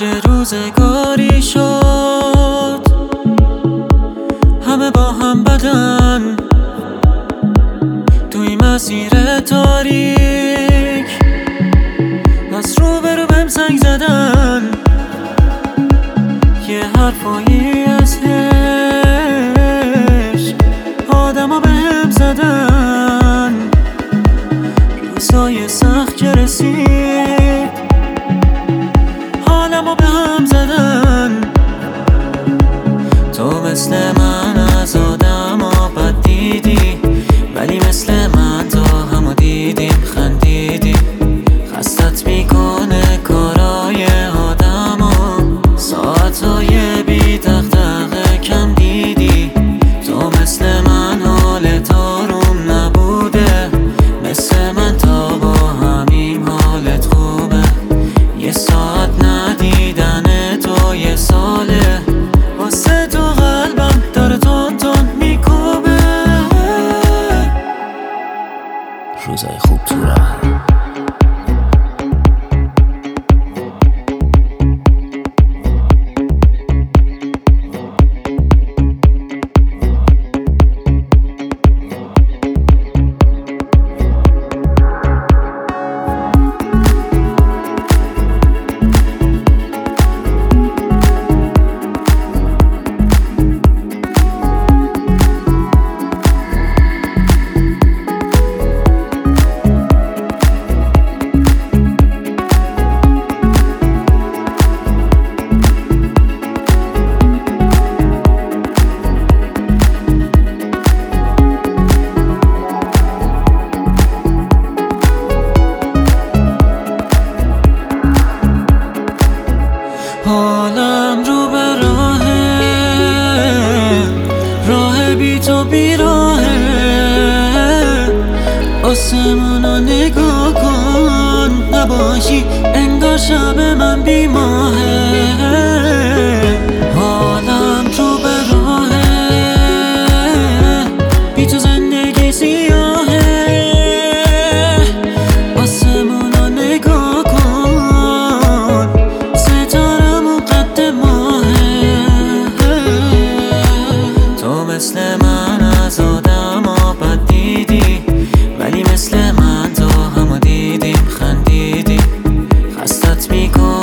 چه روزگاری شد، همه با هم بدن توی مسیر تاریک، از رو به رو بهم زنگ زدن، یه حرفایی از عشق آدما بهم زدن. روزای سخت که رسید حالمو بهم زدن. تو مثل من از آدما بد دیدی، ولی مثل من تو همو دیدیم خندیدیم. خستت میکنه کارای آدما، ساعتای بی دغدغه کم دیدی. تو مثل من حالت آروم نبوده، مثل من تا با همین حالت خوبه. یه ساعت ندیدن تو یه ساله، واسه تو قلبم داره تون تون میکوبه. روزای خوب تو راه حالم رو به راه بی تو بیراهه. آسمونو نگاه کن، نباشی انگار شب من بی ماهه. حالم رو به بی تو زندگی سیاهه. آسمونو نگاه کن، مثل من از آدما بد دیدی، ولی مثل من تو همو دیدیم خندیدیم. خستت میکن